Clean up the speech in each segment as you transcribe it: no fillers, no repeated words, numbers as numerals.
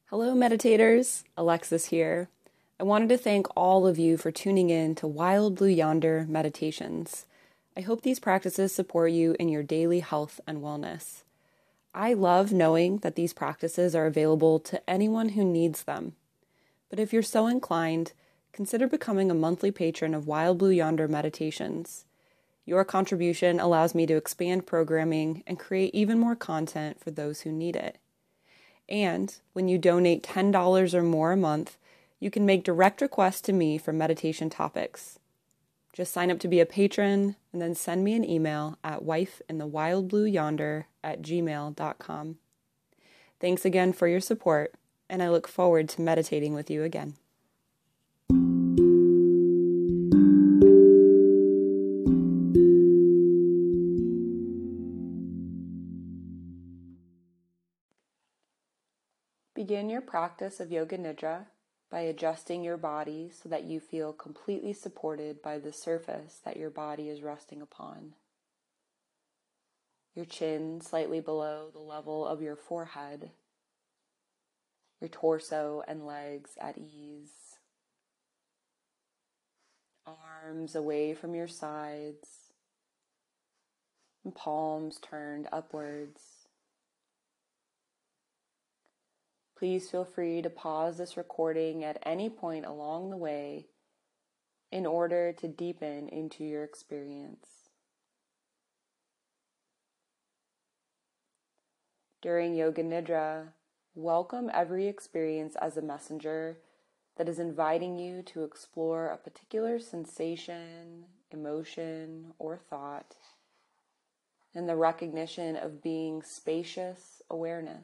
Hello, meditators. Alexis here. I wanted to thank all of you for tuning in to Wild Blue Yonder Meditations. I hope these practices support you in your daily health and wellness. I love knowing that these practices are available to anyone who needs them. But if you're so inclined, consider becoming a monthly patron of Wild Blue Yonder Meditations. Your contribution allows me to expand programming and create even more content for those who need it. And when you donate $10 or more a month, you can make direct requests to me for meditation topics. Just sign up to be a patron and then send me an email at wifeinthewildblueyonder@gmail.com. Thanks again for your support, and I look forward to meditating with you again. Begin your practice of Yoga Nidra by adjusting your body so that you feel completely supported by the surface that your body is resting upon. Your chin slightly below the level of your forehead, your torso and legs at ease, arms away from your sides, and palms turned upwards. Please feel free to pause this recording at any point along the way in order to deepen into your experience. During Yoga Nidra, welcome every experience as a messenger that is inviting you to explore a particular sensation, emotion, or thought, and the recognition of being spacious awareness,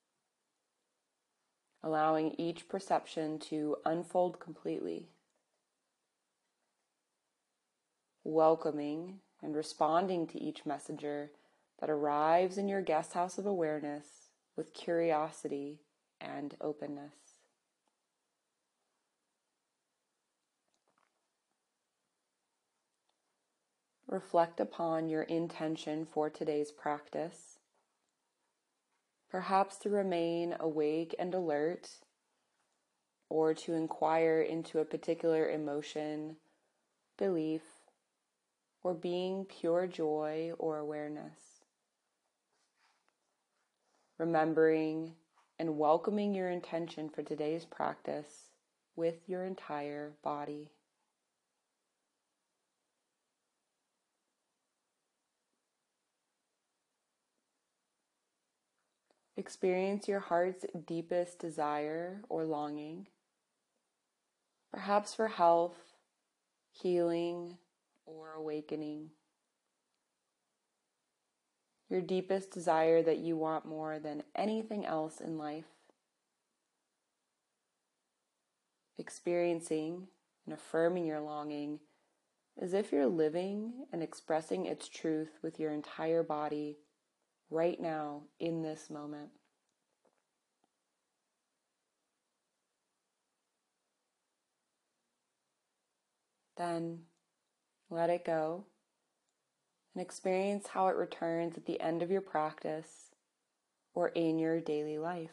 allowing each perception to unfold completely, welcoming and responding to each messenger that arrives in your guest house of awareness with curiosity and openness. Reflect upon your intention for today's practice, perhaps to remain awake and alert, or to inquire into a particular emotion, belief, or being pure joy or awareness. Remembering and welcoming your intention for today's practice with your entire body. Experience your heart's deepest desire or longing, perhaps for health, healing, or awakening. Your deepest desire that you want more than anything else in life. Experiencing and affirming your longing as if you're living and expressing its truth with your entire body right now in this moment. Then let it go and experience how it returns at the end of your practice or in your daily life.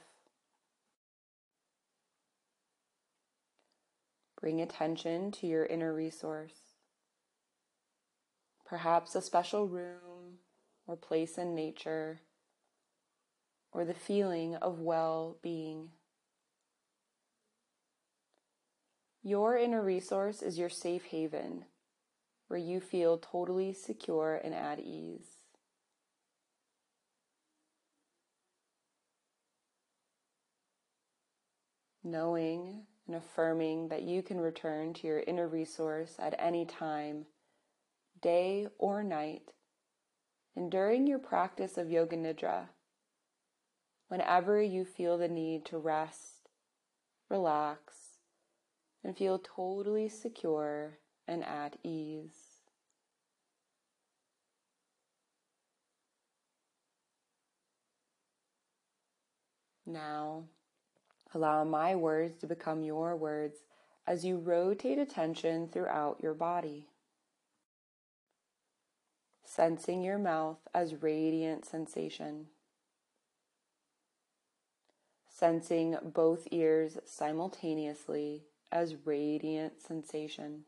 Bring attention to your inner resource, perhaps a special room or place in nature, or the feeling of well-being. Your inner resource is your safe haven, where you feel totally secure and at ease. Knowing and affirming that you can return to your inner resource at any time, day or night, and during your practice of Yoga Nidra, whenever you feel the need to rest, relax, and feel totally secure and at ease. Now, allow my words to become your words as you rotate attention throughout your body. Sensing your mouth as radiant sensation. sensing both ears simultaneously as radiant sensation.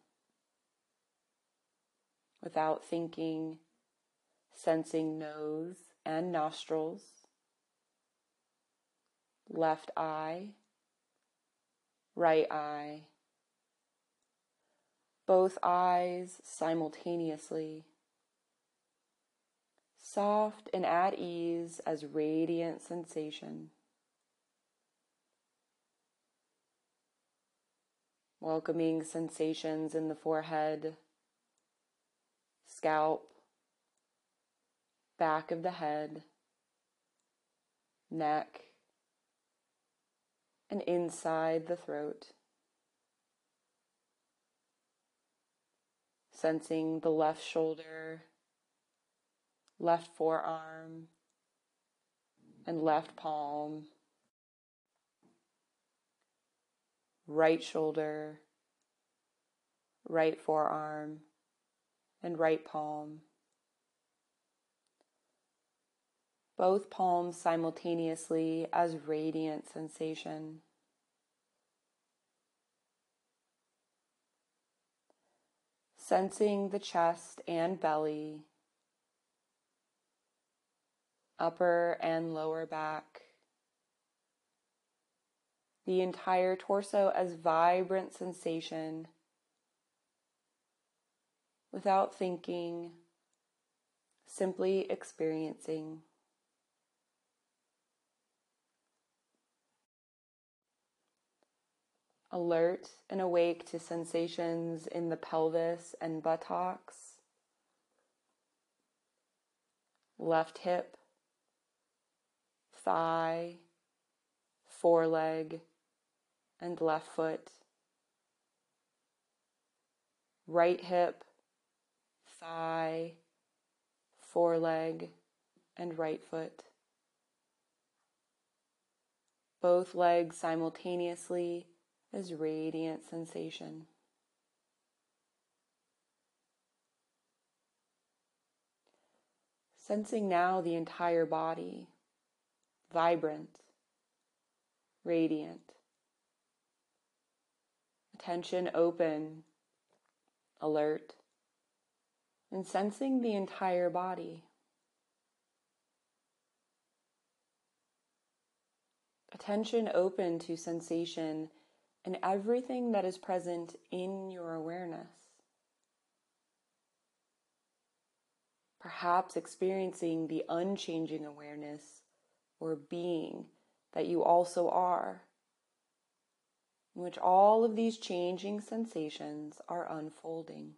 Without thinking, sensing nose and nostrils, left eye, right eye, both eyes simultaneously, soft and at ease as radiant sensation. Welcoming sensations in the forehead, scalp, back of the head, neck, and inside the throat. Sensing the left shoulder, left forearm, and left palm, right shoulder, right forearm, and right palm. Both palms simultaneously as radiant sensation. Sensing the chest and belly, upper and lower back, the entire torso as vibrant sensation, without thinking, simply experiencing. Alert and awake to sensations in the pelvis and buttocks, left hip, thigh, foreleg, and left foot, right hip, thigh, foreleg, and right foot. Both legs simultaneously as radiant sensation. Sensing now the entire body, vibrant, radiant. Attention open, alert, and sensing the entire body. Attention open to sensation and everything that is present in your awareness. Perhaps experiencing the unchanging awareness or being that you also are, in which all of these changing sensations are unfolding.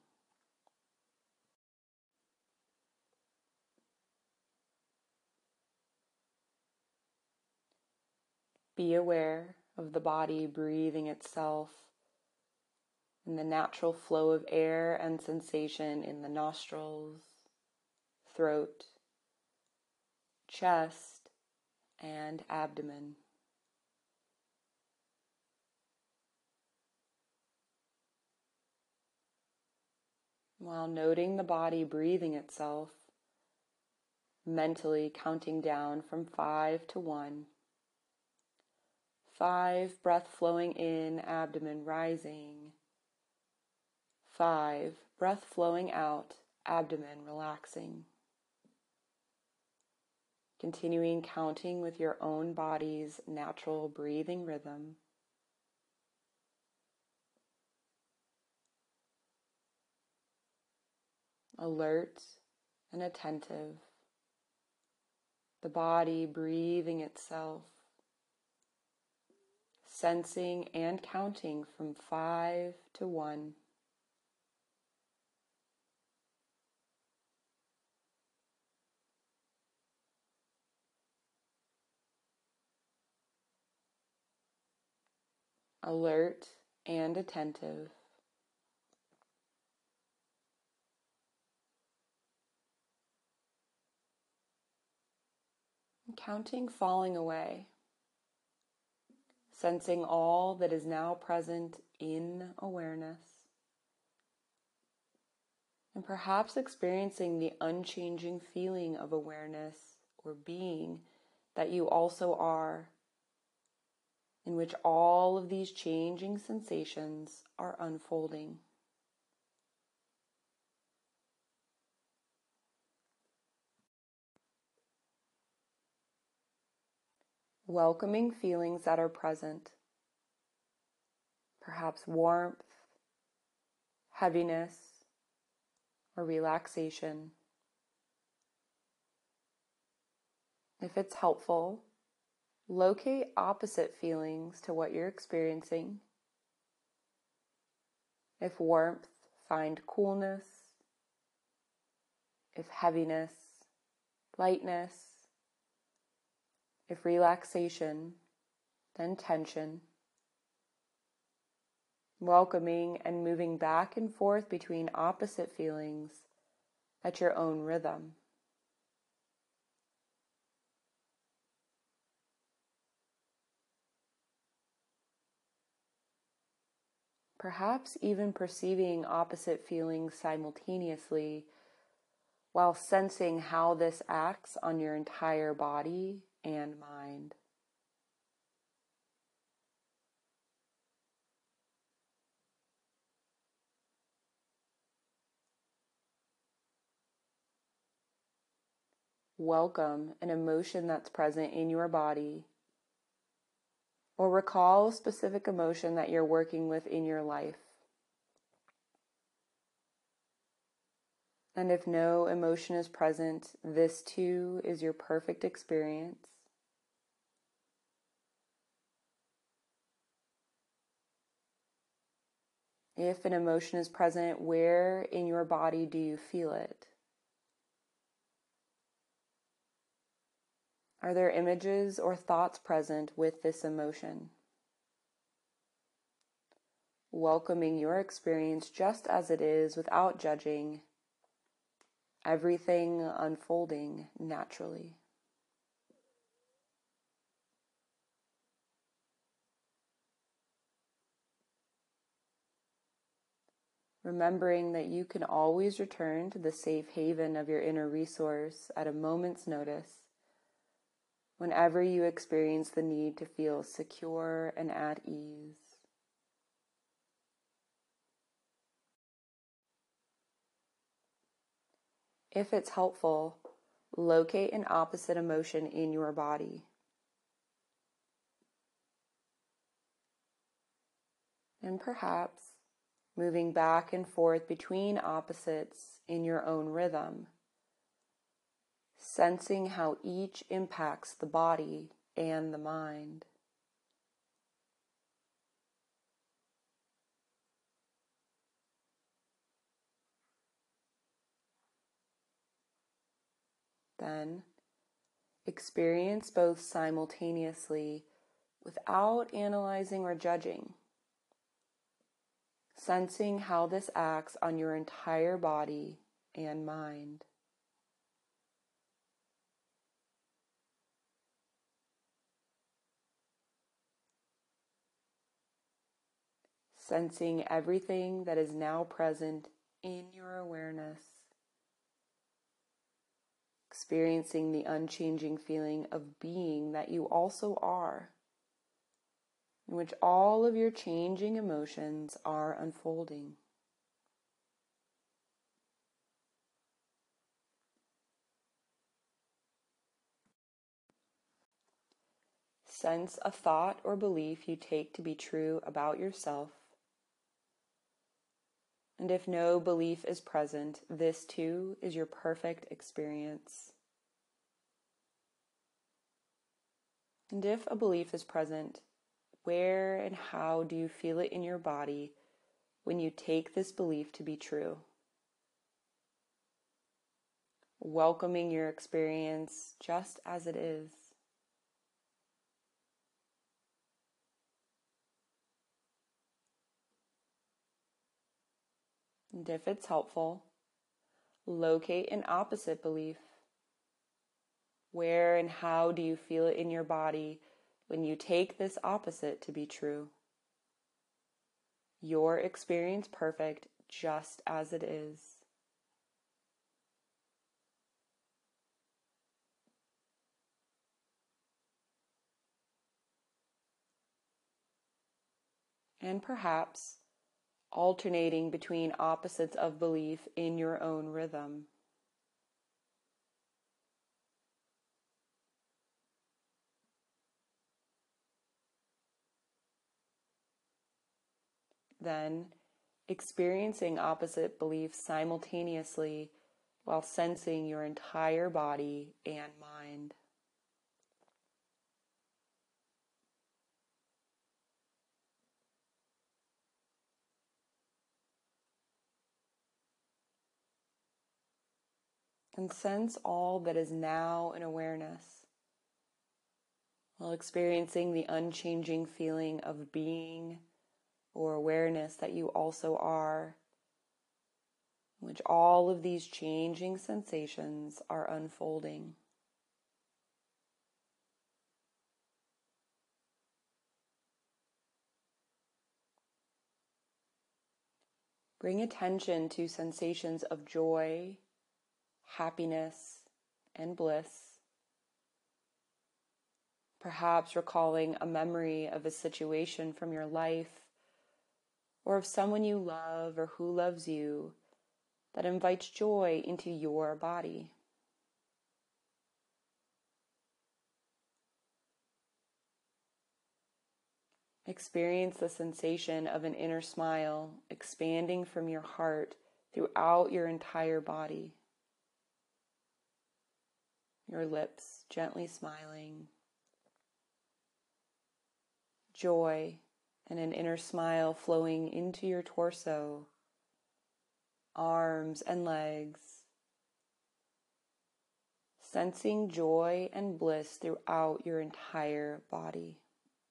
Be aware of the body breathing itself and the natural flow of air and sensation in the nostrils, throat, chest, and abdomen. While noting the body breathing itself, mentally counting down from 5 to 1. 5, breath flowing in, abdomen rising. 5, breath flowing out, abdomen relaxing. Continuing counting with your own body's natural breathing rhythm. Alert and attentive. The body breathing itself. Sensing and counting from 5 to 1. Alert and attentive. Counting falling away. Sensing all that is now present in awareness. And perhaps experiencing the unchanging feeling of awareness or being that you also are, in which all of these changing sensations are unfolding. Welcoming feelings that are present, perhaps warmth, heaviness, or relaxation. If it's helpful, locate opposite feelings to what you're experiencing. If warmth, find coolness. If heaviness, lightness. If relaxation, then tension. Welcoming and moving back and forth between opposite feelings at your own rhythm. Perhaps even perceiving opposite feelings simultaneously while sensing how this acts on your entire body and mind. Welcome an emotion that's present in your body, or recall a specific emotion that you're working with in your life. And if no emotion is present, this too is your perfect experience. If an emotion is present, where in your body do you feel it? Are there images or thoughts present with this emotion? Welcoming your experience just as it is without judging, everything unfolding naturally. Remembering that you can always return to the safe haven of your inner resource at a moment's notice, whenever you experience the need to feel secure and at ease. If it's helpful, locate an opposite emotion in your body. And perhaps moving back and forth between opposites in your own rhythm, sensing how each impacts the body and the mind. Then, experience both simultaneously without analyzing or judging, sensing how this acts on your entire body and mind. Sensing everything that is now present in your awareness. Experiencing the unchanging feeling of being that you also are, in which all of your changing emotions are unfolding. Sense a thought or belief you take to be true about yourself. And if no belief is present, this too is your perfect experience. And if a belief is present, where and how do you feel it in your body when you take this belief to be true? Welcoming your experience just as it is. And if it's helpful, locate an opposite belief. Where and how do you feel it in your body when you take this opposite to be true? Your experience perfect just as it is. and perhaps alternating between opposites of belief in your own rhythm. Then, experiencing opposite beliefs simultaneously while sensing your entire body and mind. And sense all that is now in awareness, while experiencing the unchanging feeling of being or awareness that you also are, in which all of these changing sensations are unfolding. Bring attention to sensations of joy, happiness, and bliss. Perhaps recalling a memory of a situation from your life or of someone you love or who loves you that invites joy into your body. Experience the sensation of an inner smile expanding from your heart throughout your entire body. Your lips gently smiling. Joy and an inner smile flowing into your torso, arms and legs. Sensing joy and bliss throughout your entire body.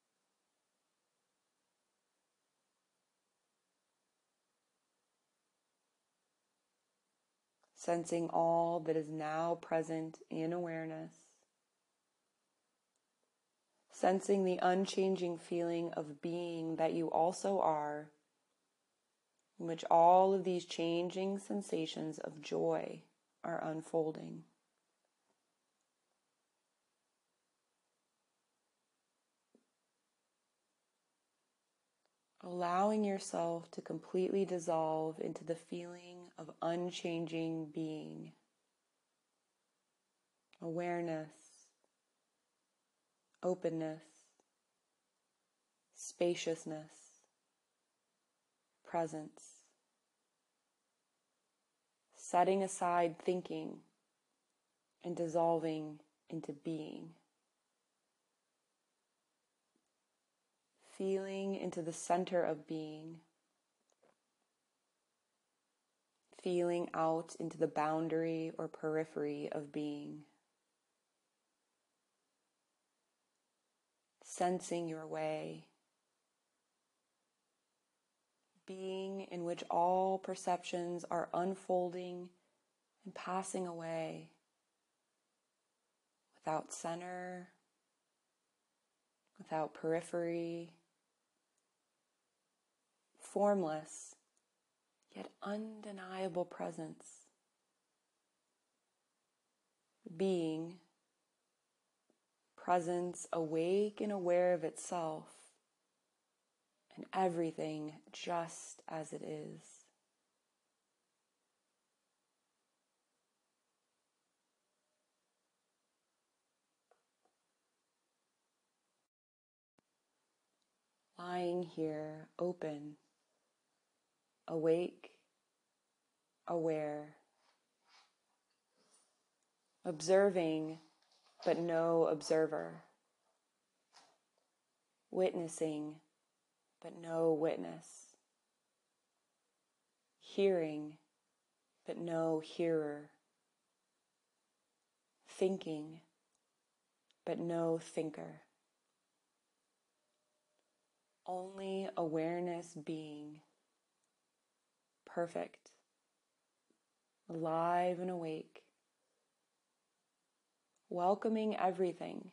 Sensing all that is now present in awareness. Sensing the unchanging feeling of being that you also are, in which all of these changing sensations of joy are unfolding. Allowing yourself to completely dissolve into the feeling of unchanging being, awareness, openness, spaciousness, presence. Setting aside thinking and dissolving into being. Feeling into the center of being. Feeling out into the boundary or periphery of being. Sensing your way. Being in which all perceptions are unfolding and passing away without center, without periphery, formless, yet undeniable presence. Being, presence awake and aware of itself, and everything just as it is. Lying here, open, awake, aware, observing, but no observer, witnessing, but no witness, hearing, but no hearer, thinking, but no thinker. Only awareness being, perfect, alive and awake, welcoming everything,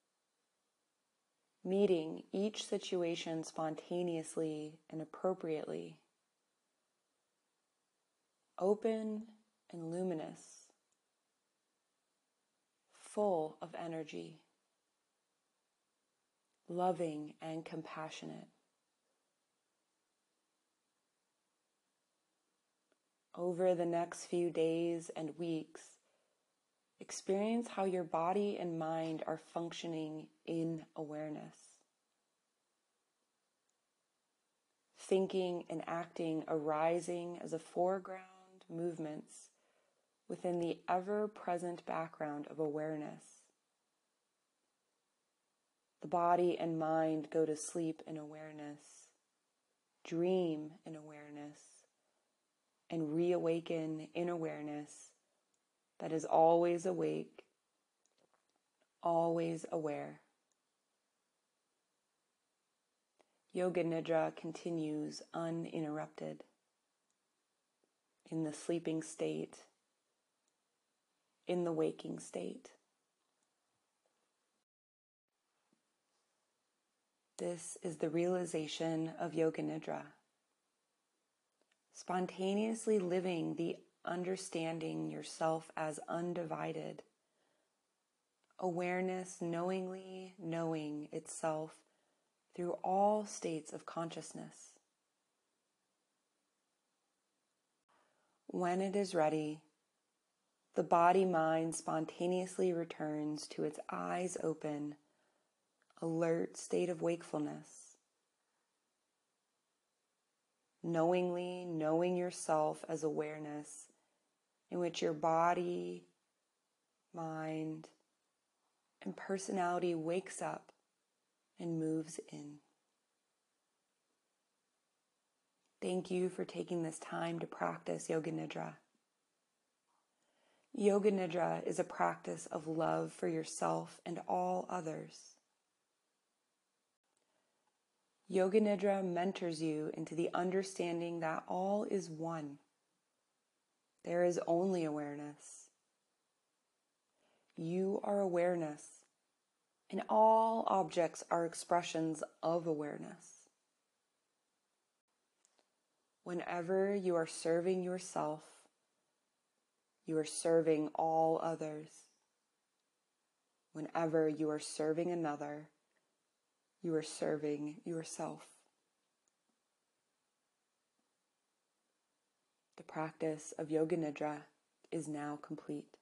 meeting each situation spontaneously and appropriately, open and luminous, full of energy, loving and compassionate. Over the next few days and weeks, experience how your body and mind are functioning in awareness. Thinking and acting arising as a foreground movements within the ever-present background of awareness. The body and mind go to sleep in awareness, dream in awareness, and reawaken in awareness that is always awake, always aware. Yoga Nidra continues uninterrupted in the sleeping state, in the waking state. This is the realization of Yoga Nidra. Spontaneously living the understanding yourself as undivided. Awareness knowingly knowing itself through all states of consciousness. When it is ready, the body-mind spontaneously returns to its eyes open, alert state of wakefulness. Knowingly knowing yourself as awareness in which your body, mind, and personality wakes up and moves in. Thank you for taking this time to practice Yoga Nidra. Yoga Nidra is a practice of love for yourself and all others. Yoga Nidra mentors you into the understanding that all is one. There is only awareness. You are awareness, and all objects are expressions of awareness. Whenever you are serving yourself, you are serving all others. Whenever you are serving another, you are serving yourself. The practice of Yoga Nidra is now complete.